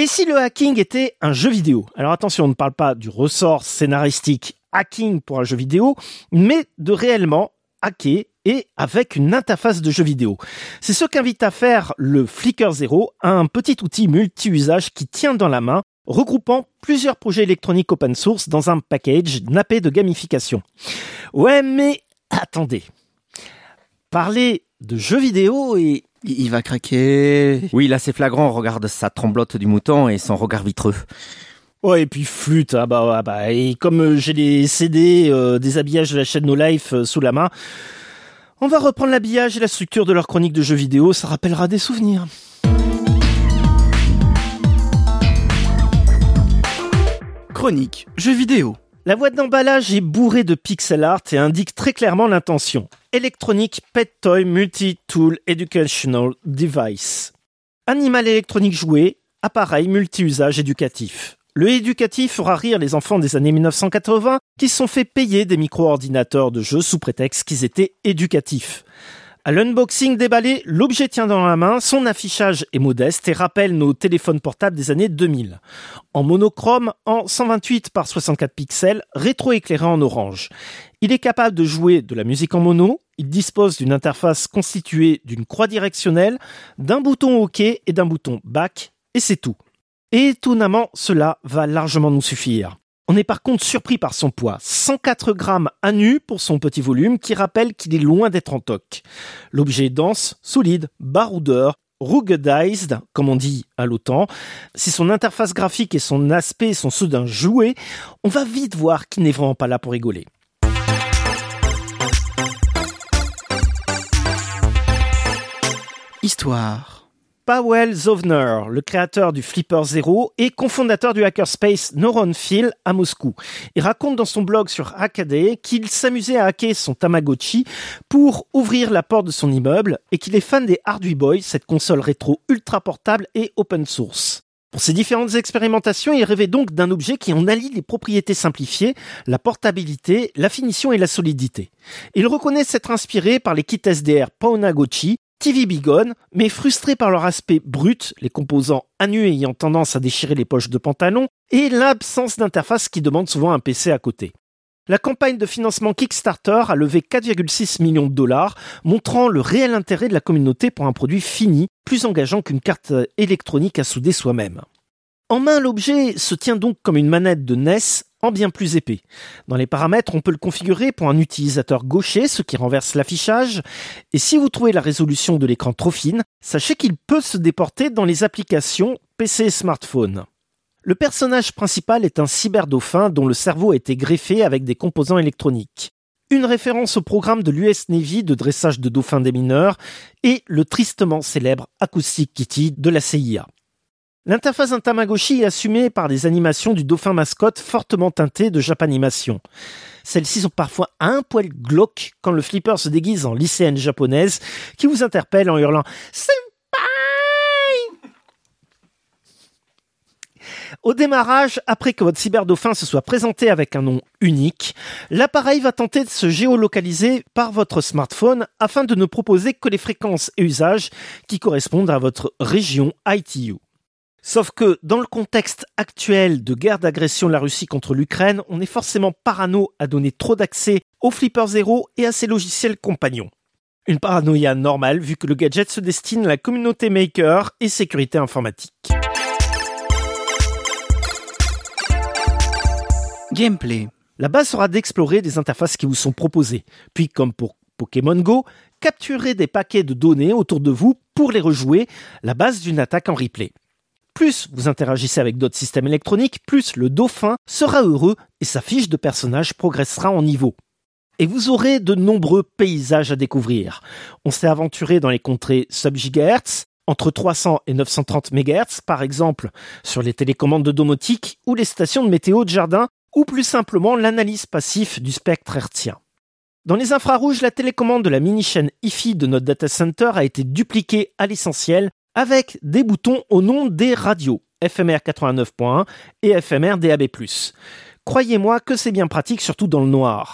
Et si le hacking était un jeu vidéo ? Alors attention, on ne parle pas du ressort scénaristique hacking pour un jeu vidéo, mais de réellement hacker et avec une interface de jeu vidéo. C'est ce qu'invite à faire le Flickr Zero, un petit outil multi-usage qui tient dans la main, regroupant plusieurs projets électroniques open source dans un package nappé de gamification. Ouais, mais attendez. Parler de jeux vidéo et... Il va craquer. Oui, là c'est flagrant, regarde sa tremblote du mouton et son regard vitreux. Ouais, et puis flûte, et comme j'ai les CD des habillages de la chaîne No Life sous la main, on va reprendre l'habillage et la structure de leur chronique de jeux vidéo, ça rappellera des souvenirs. Chronique jeux vidéo. La boîte d'emballage est bourrée de pixel art et indique très clairement l'intention. Electronic Pet Toy Multi-Tool Educational Device. Animal électronique jouet, appareil multi-usage éducatif. Le éducatif fera rire les enfants des années 1980 qui se sont fait payer des micro-ordinateurs de jeux sous prétexte qu'ils étaient éducatifs. À l'unboxing déballé, l'objet tient dans la main, son affichage est modeste et rappelle nos téléphones portables des années 2000. En monochrome, en 128 par 64 pixels, rétro-éclairé en orange. Il est capable de jouer de la musique en mono, il dispose d'une interface constituée d'une croix directionnelle, d'un bouton OK et d'un bouton Back, et c'est tout. Et étonnamment, cela va largement nous suffire. On est par contre surpris par son poids, 104 grammes à nu pour son petit volume qui rappelle qu'il est loin d'être en toc. L'objet est dense, solide, baroudeur, ruggedized, comme on dit à l'OTAN. Si son interface graphique et son aspect sont ceux d'un jouet, on va vite voir qu'il n'est vraiment pas là pour rigoler. Histoire. Paweł Zowner, le créateur du Flickr Zero et cofondateur du hackerspace Neuronphil à Moscou. Il raconte dans son blog sur Hackaday qu'il s'amusait à hacker son Tamagotchi pour ouvrir la porte de son immeuble et qu'il est fan des Hardware, cette console rétro ultra portable et open source. Pour ces différentes expérimentations, il rêvait donc d'un objet qui en allie les propriétés simplifiées, la portabilité, la finition et la solidité. Il reconnaît s'être inspiré par les kits SDR Pwnagotchi, TV Bigone, mais frustré par leur aspect brut, les composants à nu ayant tendance à déchirer les poches de pantalon, et l'absence d'interface qui demande souvent un PC à côté. La campagne de financement Kickstarter a levé 4,6 millions de dollars, montrant le réel intérêt de la communauté pour un produit fini, plus engageant qu'une carte électronique à souder soi-même. En main, l'objet se tient donc comme une manette de NES, en bien plus épais. Dans les paramètres, on peut le configurer pour un utilisateur gaucher, ce qui renverse l'affichage. Et si vous trouvez la résolution de l'écran trop fine, sachez qu'il peut se déporter dans les applications PC et smartphone. Le personnage principal est un cyberdauphin dont le cerveau a été greffé avec des composants électroniques. Une référence au programme de l'US Navy de dressage de dauphins des mineurs et le tristement célèbre Acoustic Kitty de la CIA. L'interface d'un Tamagotchi est assumée par des animations du dauphin mascotte fortement teintées de Japanimation. Celles-ci sont parfois un poil glauques quand le flipper se déguise en lycéenne japonaise qui vous interpelle en hurlant « Senpai !» Au démarrage, après que votre cyberdauphin se soit présenté avec un nom unique, l'appareil va tenter de se géolocaliser par votre smartphone afin de ne proposer que les fréquences et usages qui correspondent à votre région ITU. Sauf que, dans le contexte actuel de guerre d'agression de la Russie contre l'Ukraine, on est forcément parano à donner trop d'accès au Flickr Zero et à ses logiciels compagnons. Une paranoïa normale vu que le gadget se destine à la communauté maker et sécurité informatique. Gameplay. La base sera d'explorer des interfaces qui vous sont proposées, puis comme pour Pokémon Go, capturer des paquets de données autour de vous pour les rejouer, la base d'une attaque en replay. Plus vous interagissez avec d'autres systèmes électroniques, plus le dauphin sera heureux et sa fiche de personnage progressera en niveau. Et vous aurez de nombreux paysages à découvrir. On s'est aventuré dans les contrées sub-gigahertz, entre 300 et 930 MHz, par exemple, sur les télécommandes de domotique ou les stations de météo de jardin, ou plus simplement l'analyse passive du spectre hertzien. Dans les infrarouges, la télécommande de la mini-chaîne Hi-Fi de notre data center a été dupliquée à l'essentiel avec des boutons au nom des radios FMR 89.1 et FMR DAB+. Croyez-moi que c'est bien pratique, surtout dans le noir.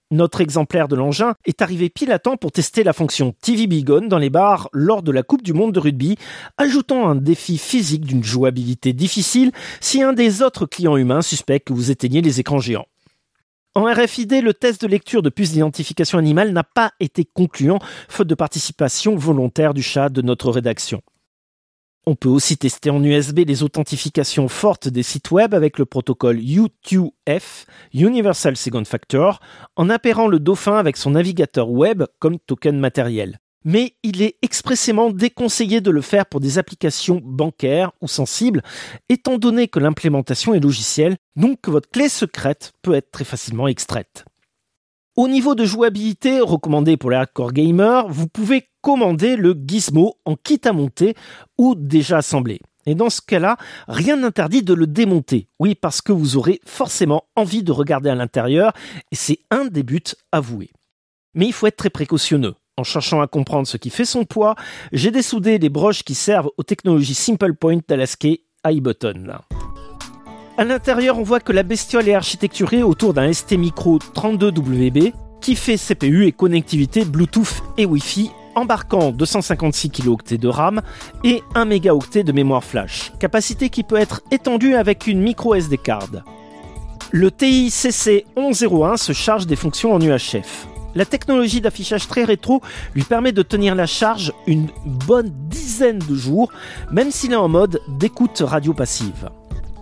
Notre exemplaire de l'engin est arrivé pile à temps pour tester la fonction TV Beacon dans les bars lors de la Coupe du Monde de rugby, ajoutant un défi physique d'une jouabilité difficile si un des autres clients humains suspecte que vous éteigniez les écrans géants. En RFID, le test de lecture de puces d'identification animale n'a pas été concluant, faute de participation volontaire du chat de notre rédaction. On peut aussi tester en USB les authentifications fortes des sites web avec le protocole U2F, Universal Second Factor, en appairant le dauphin avec son navigateur web comme token matériel. Mais il est expressément déconseillé de le faire pour des applications bancaires ou sensibles, étant donné que l'implémentation est logicielle, donc que votre clé secrète peut être très facilement extraite. Au niveau de jouabilité recommandé pour les hardcore gamers, vous pouvez commander le Gizmo en kit à monter ou déjà assemblé. Et dans ce cas-là, rien n'interdit de le démonter. Oui, parce que vous aurez forcément envie de regarder à l'intérieur et c'est un des buts avoués. Mais il faut être très précautionneux. En cherchant à comprendre ce qui fait son poids, j'ai dessoudé les broches qui servent aux technologies Simple Point d'Alaska iButton. À l'intérieur, on voit que la bestiole est architecturée autour d'un STMicro 32WB qui fait CPU et connectivité Bluetooth et Wi-Fi, embarquant 256 kilo-octets de RAM et 1 mégaoctet de mémoire flash, capacité qui peut être étendue avec une micro SD card. Le TI CC1101 se charge des fonctions en UHF. La technologie d'affichage très rétro lui permet de tenir la charge une bonne dizaine de jours, même s'il est en mode d'écoute radio passive.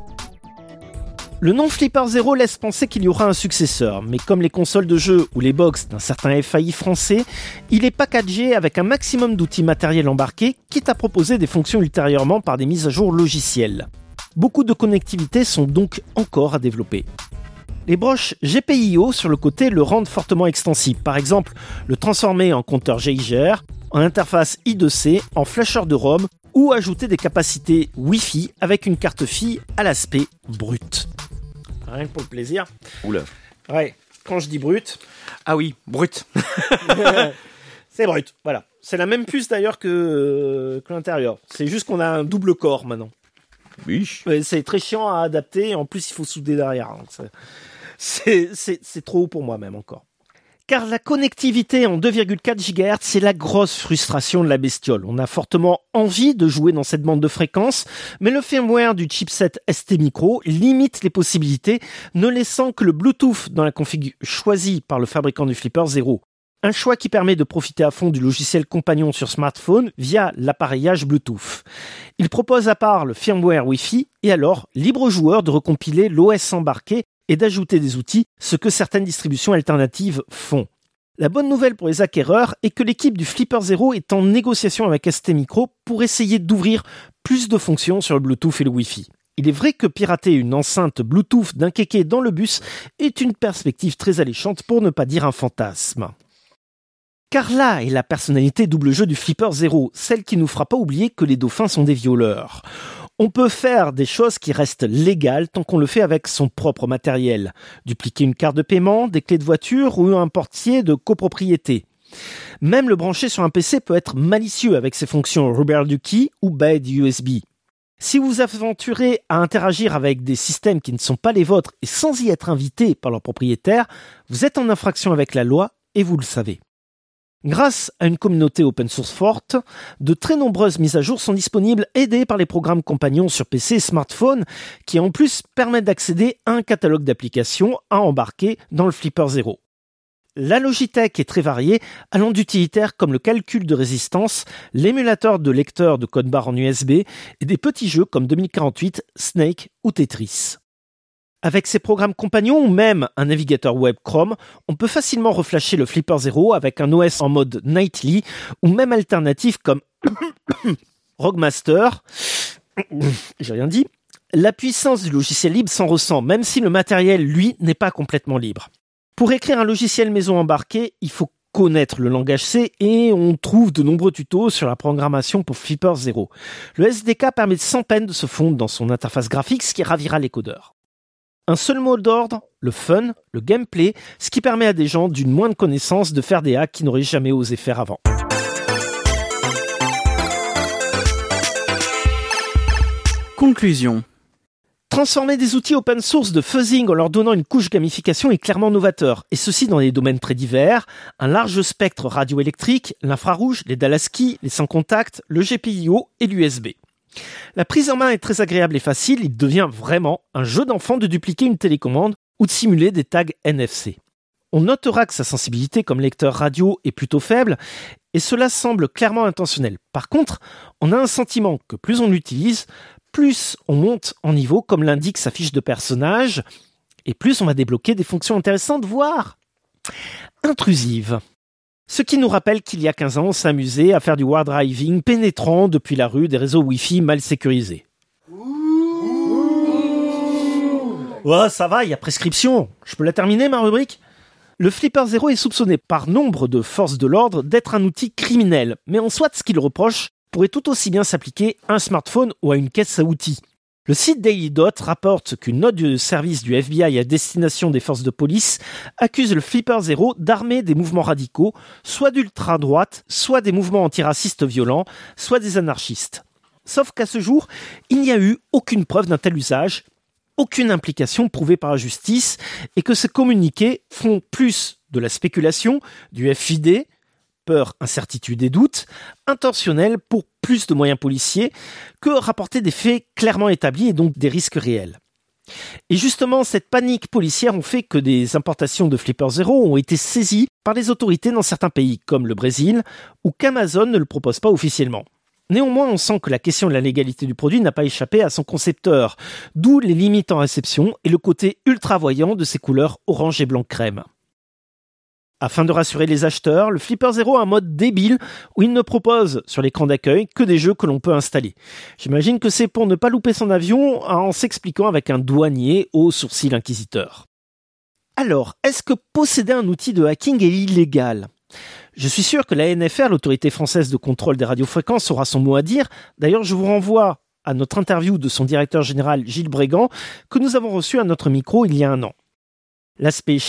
Le nom Flipper Zero laisse penser qu'il y aura un successeur, mais comme les consoles de jeux ou les box d'un certain FAI français, il est packagé avec un maximum d'outils matériels embarqués, quitte à proposer des fonctions ultérieurement par des mises à jour logicielles. Beaucoup de connectivités sont donc encore à développer. Les broches GPIO sur le côté le rendent fortement extensible, par exemple le transformer en compteur Geiger, en interface I2C, en flasheur de ROM ou ajouter des capacités Wi-Fi avec une carte fille à l'aspect brut. Rien que pour le plaisir. Oula. Ouais, quand je dis brut... Ah oui, brut. C'est brut, voilà. C'est la même puce d'ailleurs que l'intérieur. C'est juste qu'on a un double corps maintenant. Oui. C'est très chiant à adapter, en plus il faut souder derrière. Donc c'est trop haut pour moi même encore. Car la connectivité en 2,4 GHz, c'est la grosse frustration de la bestiole. On a fortement envie de jouer dans cette bande de fréquences, mais le firmware du chipset STMicro limite les possibilités, ne laissant que le Bluetooth dans la config choisie par le fabricant du Flipper Zero. Un choix qui permet de profiter à fond du logiciel compagnon sur smartphone via l'appareillage Bluetooth. Il propose à part le firmware Wi-Fi et alors libre au joueur de recompiler l'OS embarqué et d'ajouter des outils, ce que certaines distributions alternatives font. La bonne nouvelle pour les acquéreurs est que l'équipe du Flipper Zero est en négociation avec STMicro pour essayer d'ouvrir plus de fonctions sur le Bluetooth et le Wi-Fi. Il est vrai que pirater une enceinte Bluetooth d'un kéké dans le bus est une perspective très alléchante pour ne pas dire un fantasme. Car là est la personnalité double jeu du Flipper Zero, celle qui nous fera pas oublier que les dauphins sont des violeurs. On peut faire des choses qui restent légales tant qu'on le fait avec son propre matériel. Dupliquer une carte de paiement, des clés de voiture ou un portier de copropriété. Même le brancher sur un PC peut être malicieux avec ses fonctions Rubber Ducky ou Bed USB. Si vous vous aventurez à interagir avec des systèmes qui ne sont pas les vôtres et sans y être invité par leur propriétaire, vous êtes en infraction avec la loi et vous le savez. Grâce à une communauté open source forte, de très nombreuses mises à jour sont disponibles aidées par les programmes compagnons sur PC et smartphone qui en plus permettent d'accéder à un catalogue d'applications à embarquer dans le Flipper Zero. La Logitech est très variée, allant d'utilitaires comme le calcul de résistance, l'émulateur de lecteur de code barre en USB et des petits jeux comme 2048, Snake ou Tetris. Avec ces programmes compagnons ou même un navigateur web Chrome, on peut facilement reflasher le Flipper Zero avec un OS en mode Nightly ou même alternatif comme Roguemaster. J'ai rien dit. La puissance du logiciel libre s'en ressent, même si le matériel, lui, n'est pas complètement libre. Pour écrire un logiciel maison embarqué, il faut connaître le langage C et on trouve de nombreux tutos sur la programmation pour Flipper Zero. Le SDK permet sans peine de se fondre dans son interface graphique, ce qui ravira les codeurs. Un seul mot d'ordre, le fun, le gameplay, ce qui permet à des gens d'une moindre connaissance de faire des hacks qu'ils n'auraient jamais osé faire avant. Conclusion. Transformer des outils open source de fuzzing en leur donnant une couche gamification est clairement novateur, et ceci dans des domaines très divers, un large spectre radioélectrique, l'infrarouge, les Dalaski, les sans contact, le GPIO et l'USB. La prise en main est très agréable et facile, il devient vraiment un jeu d'enfant de dupliquer une télécommande ou de simuler des tags NFC. On notera que sa sensibilité comme lecteur radio est plutôt faible, et cela semble clairement intentionnel. Par contre, on a un sentiment que plus on l'utilise, plus on monte en niveau comme l'indique sa fiche de personnage, et plus on va débloquer des fonctions intéressantes, voire intrusives. Ce qui nous rappelle qu'il y a 15 ans, on s'amusait à faire du war driving pénétrant depuis la rue des réseaux Wi-Fi mal sécurisés. Ouais, ça va, il y a prescription. Je peux la terminer, ma rubrique ? Le Flipper Zero est soupçonné par nombre de forces de l'ordre d'être un outil criminel, mais en soit ce qu'il reproche pourrait tout aussi bien s'appliquer à un smartphone ou à une caisse à outils. Le site Daily Dot rapporte qu'une note de service du FBI à destination des forces de police accuse le Flipper Zero d'armer des mouvements radicaux, soit d'ultra-droite, soit des mouvements antiracistes violents, soit des anarchistes. Sauf qu'à ce jour, il n'y a eu aucune preuve d'un tel usage, aucune implication prouvée par la justice, et que ces communiqués font plus de la spéculation, du FID, peur, incertitude et doute, intentionnel pour plus de moyens policiers, que rapporter des faits clairement établis et donc des risques réels. Et justement, cette panique policière ont fait que des importations de Flipper Zero ont été saisies par les autorités dans certains pays, comme le Brésil, ou qu'Amazon ne le propose pas officiellement. Néanmoins, on sent que la question de la légalité du produit n'a pas échappé à son concepteur, d'où les limites en réception et le côté ultra-voyant de ses couleurs orange et blanc crème. Afin de rassurer les acheteurs, le Flipper Zero a un mode débile où il ne propose sur l'écran d'accueil que des jeux que l'on peut installer. J'imagine que c'est pour ne pas louper son avion en s'expliquant avec un douanier au sourcil inquisiteur. Alors, est-ce que posséder un outil de hacking est illégal ? Je suis sûr que la NFR, l'autorité française de contrôle des radiofréquences, aura son mot à dire. D'ailleurs, je vous renvoie à notre interview de son directeur général Gilles Brégan, que nous avons reçu à notre micro il y a un an. L'aspect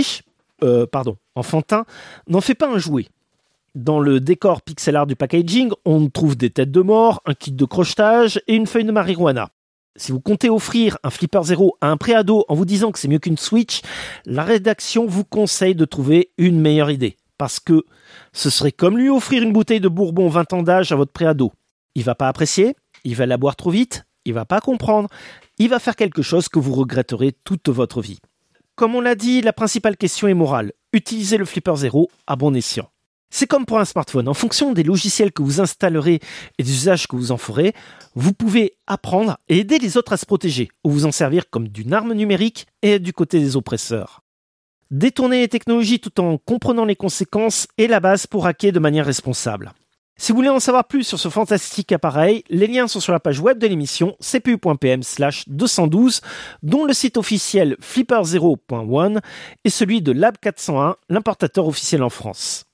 enfantin, n'en fait pas un jouet. Dans le décor pixel art du packaging, on trouve des têtes de mort, un kit de crochetage et une feuille de marijuana. Si vous comptez offrir un Flipper Zero à un préado en vous disant que c'est mieux qu'une Switch, la rédaction vous conseille de trouver une meilleure idée. Parce que ce serait comme lui offrir une bouteille de bourbon 20 ans d'âge à votre préado. Il va pas apprécier, il va la boire trop vite, il va pas comprendre, il va faire quelque chose que vous regretterez toute votre vie. Comme on l'a dit, la principale question est morale. Utilisez le Flipper Zero à bon escient. C'est comme pour un smartphone. En fonction des logiciels que vous installerez et des usages que vous en ferez, vous pouvez apprendre et aider les autres à se protéger ou vous en servir comme d'une arme numérique et être du côté des oppresseurs. Détourner les technologies tout en comprenant les conséquences est la base pour hacker de manière responsable. Si vous voulez en savoir plus sur ce fantastique appareil, les liens sont sur la page web de l'émission cpu.pm/212, dont le site officiel flipperzero.one et celui de Lab 401, l'importateur officiel en France.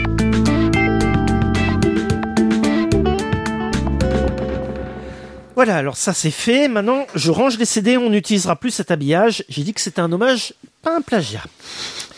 Voilà, alors ça c'est fait. Maintenant, je range les CD, on n'utilisera plus cet habillage. J'ai dit que c'était un hommage, pas un plagiat.